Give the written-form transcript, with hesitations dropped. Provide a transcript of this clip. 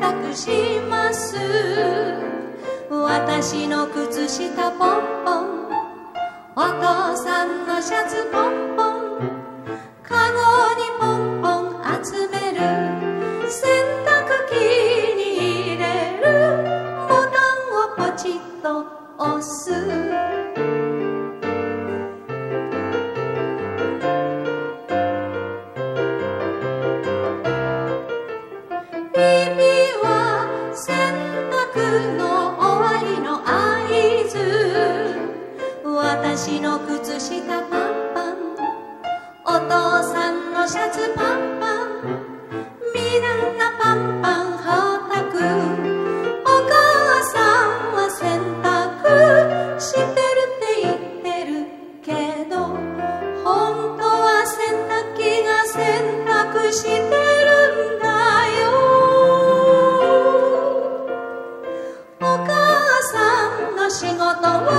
濯します。私の靴下ポンポン、お父さんのシャツポンポン、カゴにポンポン集める、洗濯機に入れる、ボタンをポチッと押す。耳は洗濯の終わりの合図。私の靴下パンパン、お父さんのシャツパンパン、みんなパンパンはたく。お母さんは洗濯してるって言ってるけど、本当は洗濯機が洗濯してるんだよ。お母さんの仕事は